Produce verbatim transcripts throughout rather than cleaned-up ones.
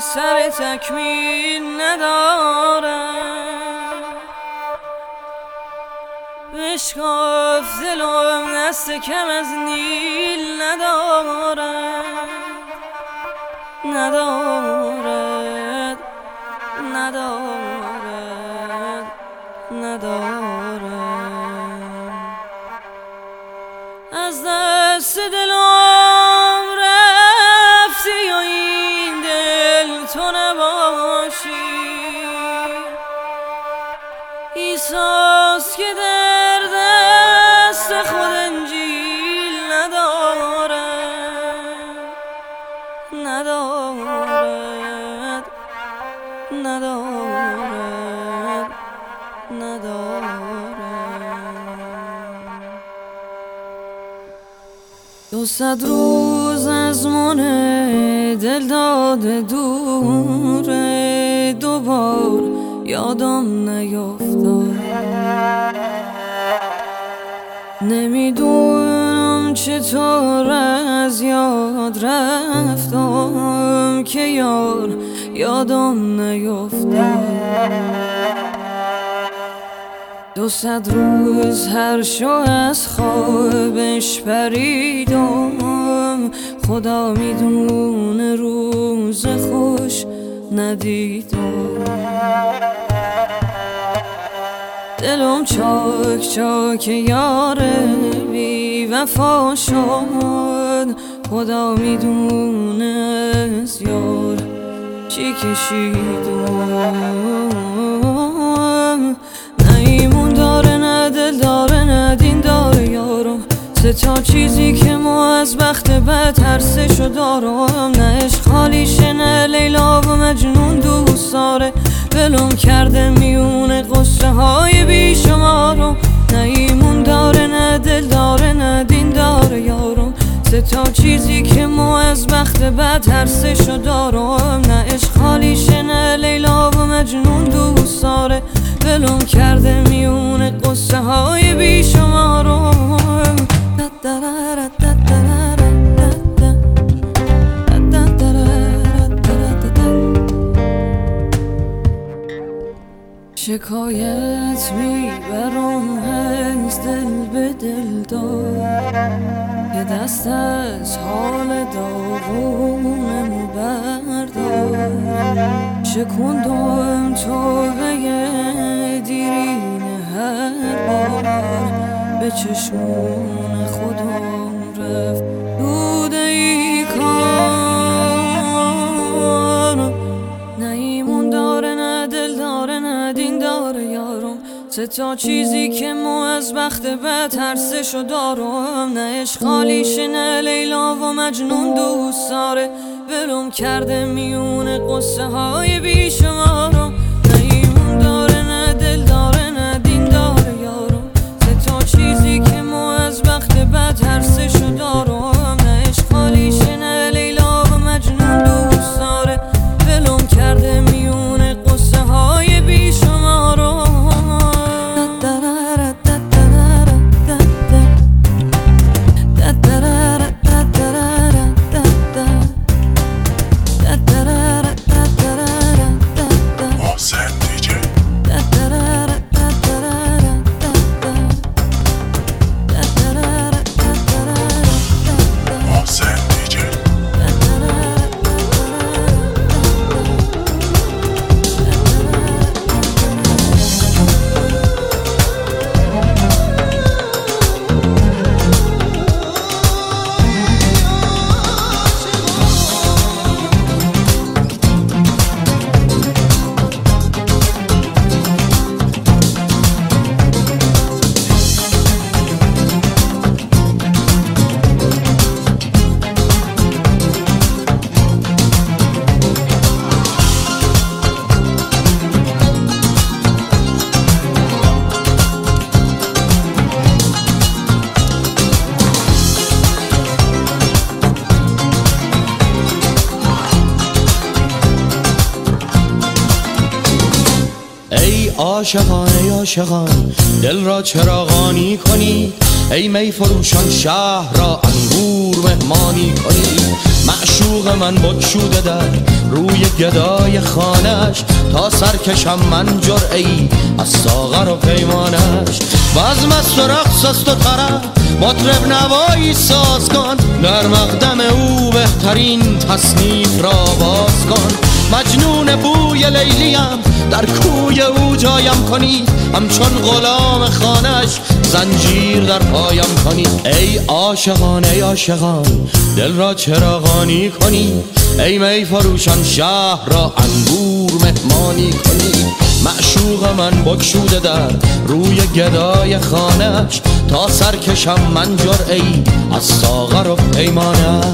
سر تکمیل ندارم، بشکاف دلم دست کم از نیل ندارد ندارد ندارد ندارد از دست دلم رفتی و این دل تو نباشی، ایساس که در دست خود انجیل ندارد ندارد ندارد ندارد دو صد روز از من دل داده دوره، دوبار یادم نیفتاد، نمیدونم چطور از یاد رفتم که یار یادم نیفتاد. دو صد روز هر شو از خوابش پریدم، خدا میدونه روز خوش ندیدم، دلم چاک چاک یار بی وفا شد، خدا میدونه از یار چی کشیدم. نه ایمون داره نه دل داره نه دین داره یارم، سه تا چیزی که ما از بخت بد هر سه شو دارم، نه عشق خالیشه نه لیلا و مجنون دوست داره، ولم کرده میونه قصه های بی شمارم. نه ایمون داره نه دل داره نه دین داره یارم، سه تا چیزی که ما از بخت بد هر سه شو دارم، نه عشق خالیشه نه لیلا و مجنون دوست داره، ولم کرده میونه قصه های بی شمارم. شکایت میبرم از دل به دل دار، که دست از حال داغونمو بردار، شکندم توبه دیرین هر بار، به چشمون خودم رفت دود ای کار. نه ایمون داره نه دل داره نه دین داره یارم، سه تا چیزی که ما از بخت بد هر سه شو دارم، نه عشق خالیشه نه لیلا و مجنون دوست داره، ولم کرده میونه قصه های بی شمارم. نه ایمون داره نه دل داره نه دین داره یارم، سه تا چیزی که ما از بخت بد هر سه شو دارم، نه عشق خالیشه نه لیلا و مجنون دوست داره، ولم کرده میونه قصه های بی شمارم. عاشقان ای عاشقان دل را چراغانی کنید، ای می فروشان شهر را انگور مهمانی کنید، معشوق من بگشوده در روی گدای خانش، تا سرکشم من جرعه‌ای از ساغر و پیمانش. بزم است و رقص است و طرب، مطرب نوایی ساز کن، در مقدم او بهترین تصنیف را باز کن. مجنون بوی لیلیم، در کوی او جایم کنی، همچون غلام خانش زنجیر در پایم کنی. ای عاشقان ای عاشقان دل را چراغانی کنی، ای می فروشان شهر را انگور مهمانی کنی. معشوق من بگشوده در روی گدای خانش، تا سرکشم من جرعه‌ای از ساغر و پیمانش.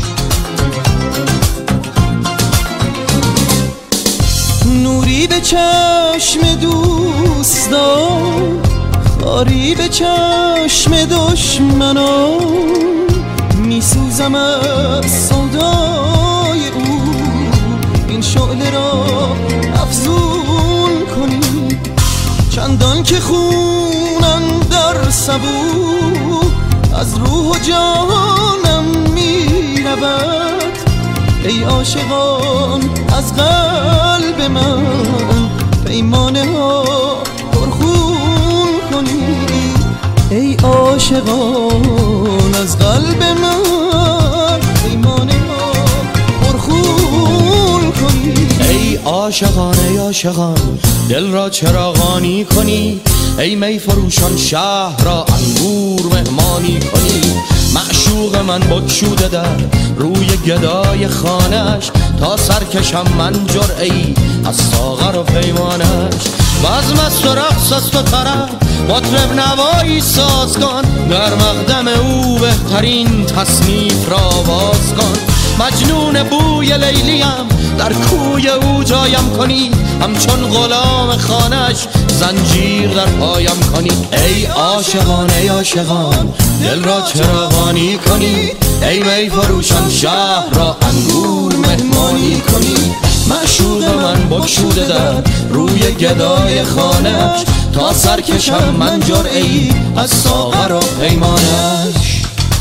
نوری به چشم دوستان، خاری به چشم دشمنان، میسوزم از سودای او، این شعله را افزون کنی. چندان که خونم در سبو از روح و جانم میرود، ای عاشقان از قلب من پیمانه ها پرخون کنید. ای عاشقان از قلب من پیمانه ها پرخون کنید. ای عاشقان ای عاشقان دل را چراغانی کنی، ای می فروشان شهر را انگور مهمانی کنی. معشوق من بگشوده در روی گدای خانش، تا سرکشم من جرعه‌ای از ساغر و پیمانش. بزم است و رقص است و طرب، مطرب نوایی ساز کن، در مقدم او بهترین تصنیف را باز کن. مجنون بوی لیلیم، در کوی او جایم کنی، همچون غلام خانش زنجیر در پایم کنی. ای عاشقان ای عاشقان دل را چراغانی کنی، ای می فروشان شهر را انگور مهمانی کنی. معشوق من بگشوده در روی گدای خانش، تا سرکشم من جرعه‌ای از ساغر و پیمانش.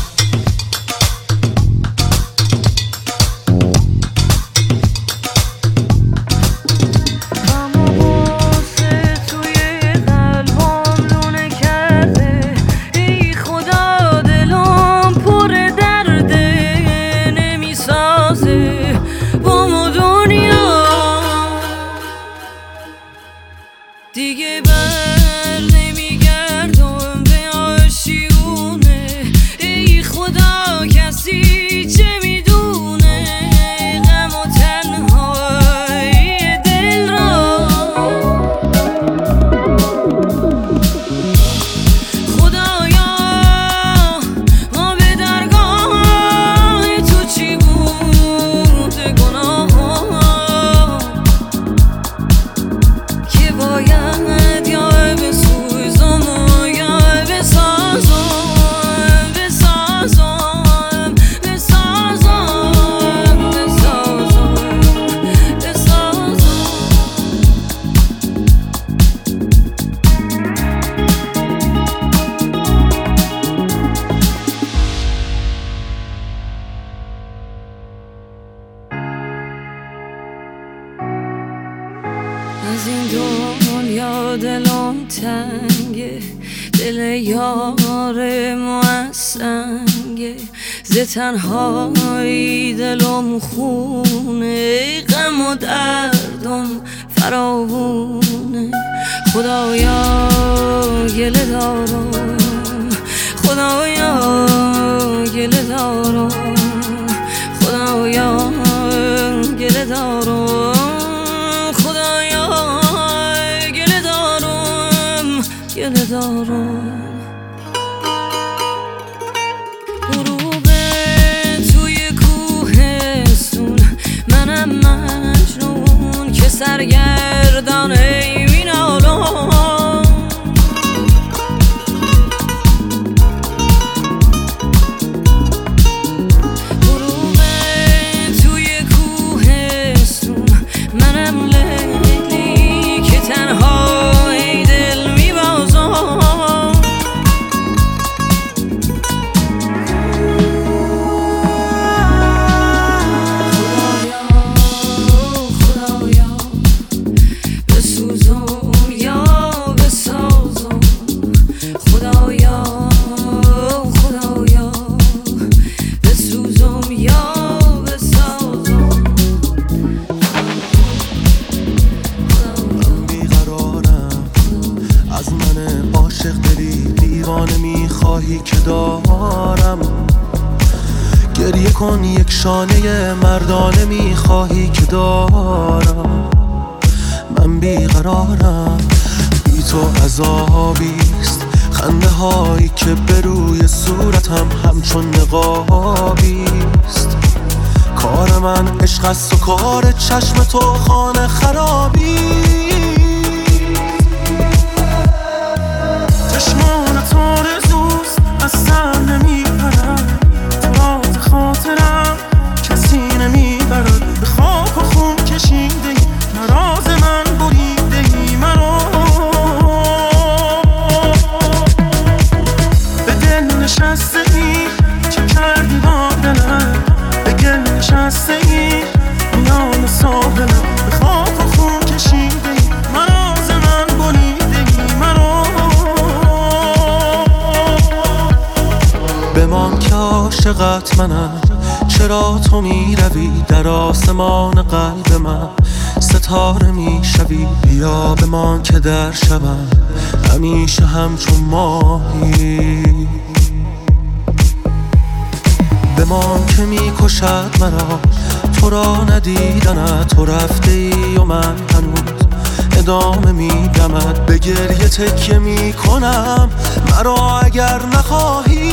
دیگه بر نمیگردم به آشیونه، ای خدا کسی چه میدونه غم و تنهایی دل را. خدایا ما به درگاه تو چی بود گناه که باید از این دنیا دلم تنگه، دل یار موسنگه، ز تنهایی دلم خونه، غم و دردم فراوونه. خدایا گله دارم، خدایا گله دارم، خدایا گله دارم، گله دارم. غروب توی کوهستون، منم مجنون که سرگردان ای مینالم. غروب توی کوهستون، منم لیلی که تنها گریه کن یک شانه مردانه میخواهی که دارم. من بیقرارم، بی تو عذابیست. خنده هایی که به روی صورتم همچون نقابیست. کار من عشق است و کار چشم تو خانه خرابی. چشمان تو آرزوست از سر نمیپرد، تو راز خاطرم کسی نمیبرد. به خاک و خون کشیده ای نراز من بریده ای مرا. به دل نشسته ای چه کردی با دلم، به گل نشسته ای میان ساحلم. به خاک و خون کشیده ای نراز من بریده ای مرا. بمان که عاشقت منم، چرا تو می روی در آسمان قلب من ستاره می شوی. بیا بمان که در شبم همیشه همچون ماهی. بمان که می کشد مرا تو را ندیدنت. تو رفته ای و من هنوز ادامه می دمد. به گریه تکیه می کنم مرا اگر نخواهی.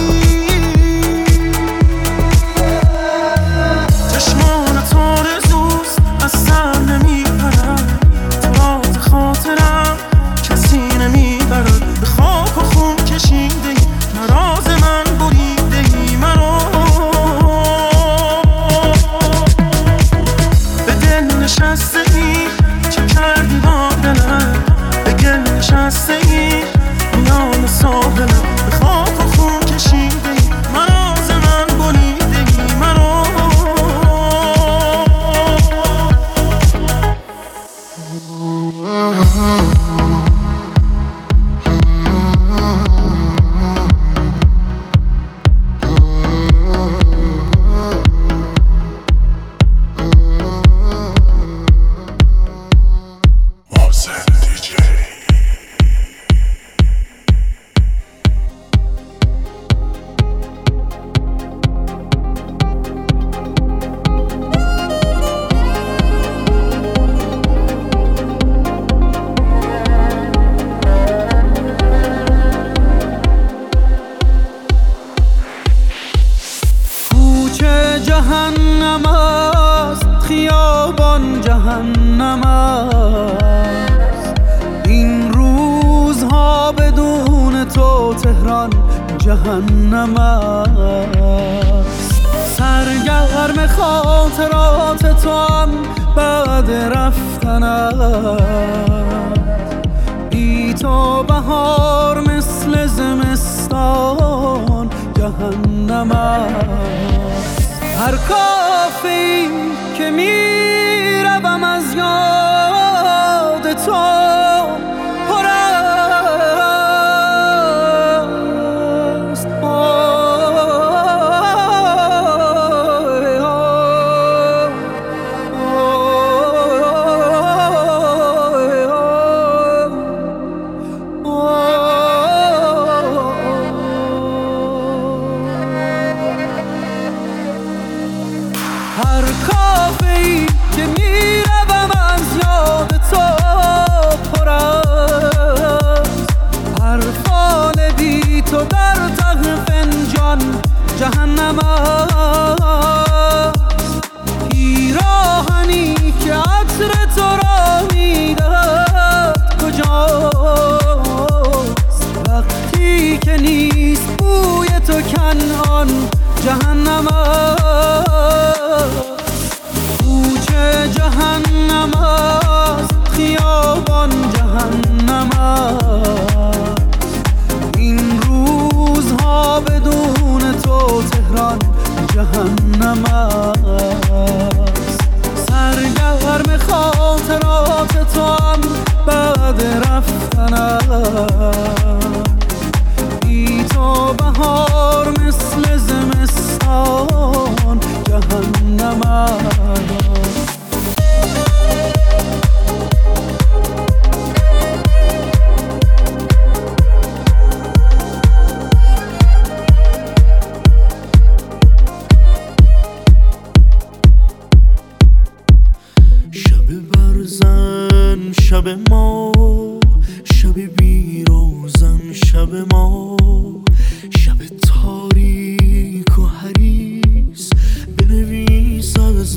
چشمان تو آرزوست از سر نمیپرد، تو راز خاطرم کسی نمیبرد. به خاک و خون کشیده ای نراز من بریده ای مرا. به دل نشسته ای چه کردی با دلم، به گل نشسته ای میان ساحلم. به خاک و خون کشیده ای نراز من بریده ای مرا. جهنم است، خیابان جهنم است. این روزها بدون تو تهران جهنم است. سرگرم خاطرات تو هم بعد رفتنت. بی تو بهار مثل زمستان جهنم است. هر کافی که میروم از یاد تو پر است. هر کافه‌ای که میروم از یاد تو پر است. هر فال بی تو در ته فنجان جهنم است. پیراهنی که عطر تو را میدهد کجاست؟ وقتی که نیست بوی تو کنعان جهنم است. کوچه جهنم است، خیابان جهنم است. این روزها بدون تو تهران جهنم است. سرگرم خاطرات تو هم بعد رفتنت. بی تو بهار مثل زمستان جهنم است.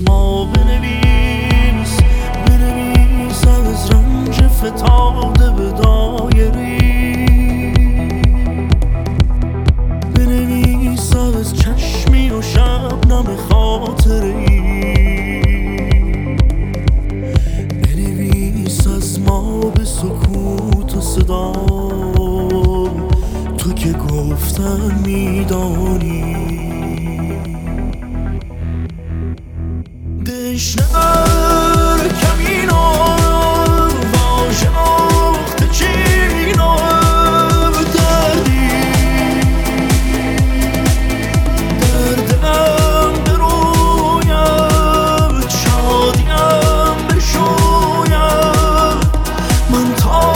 ما بنویس، بنویس از رنج فتاده به دایری، بنویس از چشمی و شبنم خاطری، بنویس از ما به سکوت و صدا، تو که گفتن میدانی. دشنر کمینا با شناخت چینا دردی، دردم برویم شادیم بشویم، من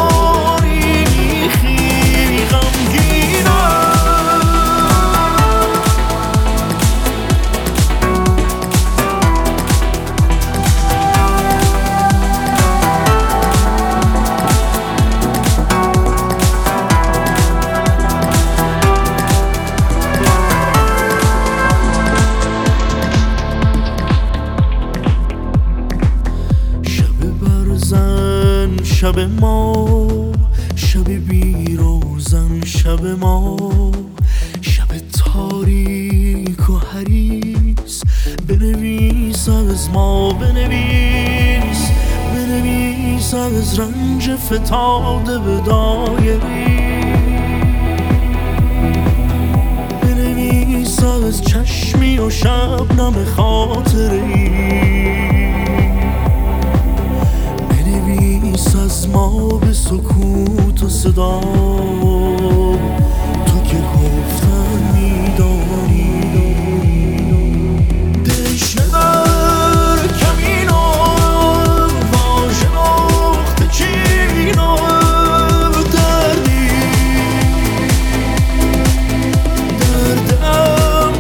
تاریخی غمگینم. شب ما، شب بیروزن، شب ما، شب تاریک و حریص، بنویس از ما، بنویس، بنویس از رنج فتاده به دایری، بنویس از چشمی و شبنم خاطری، بنویس از ما به سکوت و صدا، تو که گفتن میدانی. دشنر کمینا با شناخت چینا دردی، دردم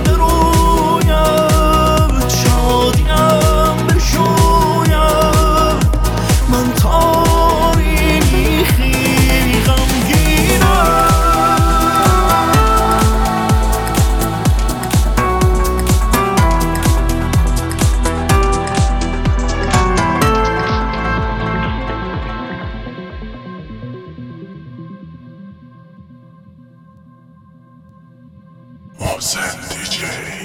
برویم شادیم بشویم، من تاریخی غمگینم. محسن دیجی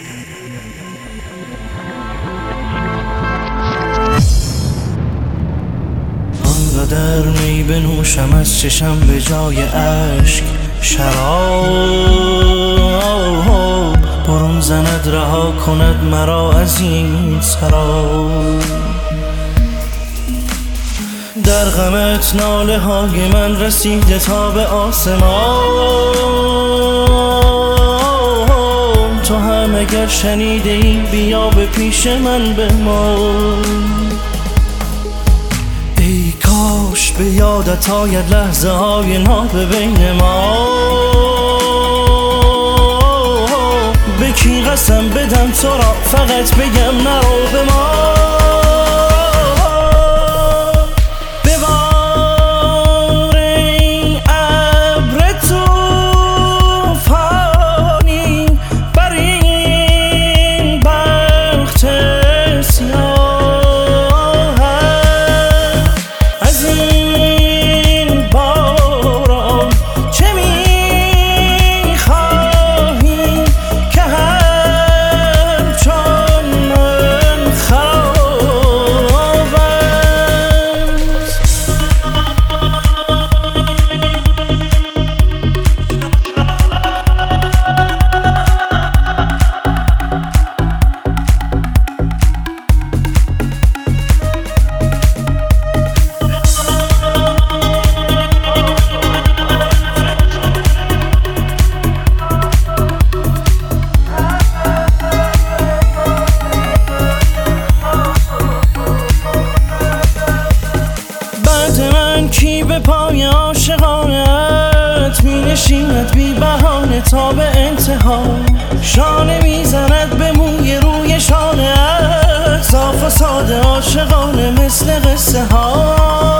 آنقدر می بنوشم از چشم به جای اشک شراب، برون زند رها کند مرا از این سراب. در غمت ناله های من رسیده تا به آسمان، تو هم اگر شنیده ای بیا به پیش من بمان. ای کاش به یادت آید لحظه های ناب بین ما، به کی قسم بدم تو را فقط بگم نرو به ما. به پای عاشقانت می نشیند بی بهانه تا به انتها، شانه میزند به موی روی شانه ات، صاف و ساده عاشقانه مثل قصه ها.